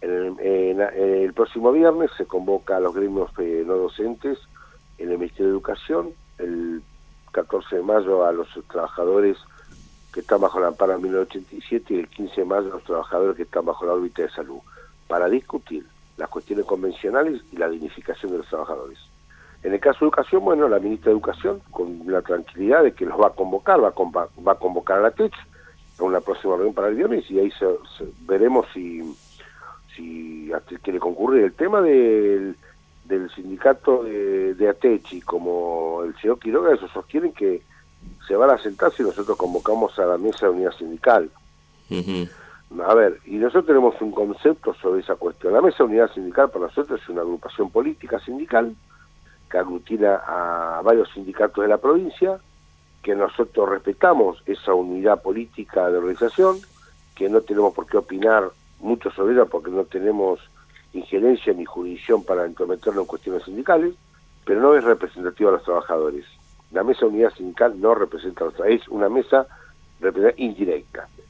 El próximo viernes se convoca a los gremios no docentes en el Ministerio de Educación, el 14 de mayo a los trabajadores que están bajo la amparo 1987 y el 15 de mayo a los trabajadores que están bajo la órbita de salud, para discutir las cuestiones convencionales y la dignificación de los trabajadores. En el caso de Educación, bueno, la ministra de Educación, con la tranquilidad de que los va a convocar, va a convocar a la TECH a una próxima reunión para el viernes, y ahí veremos si quiere concurrir. El tema del sindicato de Atechi, como el señor Quiroga, eso sostienen que se van a sentar si nosotros convocamos a la mesa de unidad sindical. A ver, y nosotros tenemos un concepto sobre esa cuestión. La mesa de unidad sindical para nosotros es una agrupación política sindical que aglutina a varios sindicatos de la provincia, que nosotros respetamos esa unidad política de organización, que no tenemos por qué opinar mucho sobre ella porque no tenemos injerencia ni jurisdicción para entrometernos en cuestiones sindicales, pero no es representativa de los trabajadores. La mesa de unidad sindical no representa a los trabajadores, es una mesa indirecta.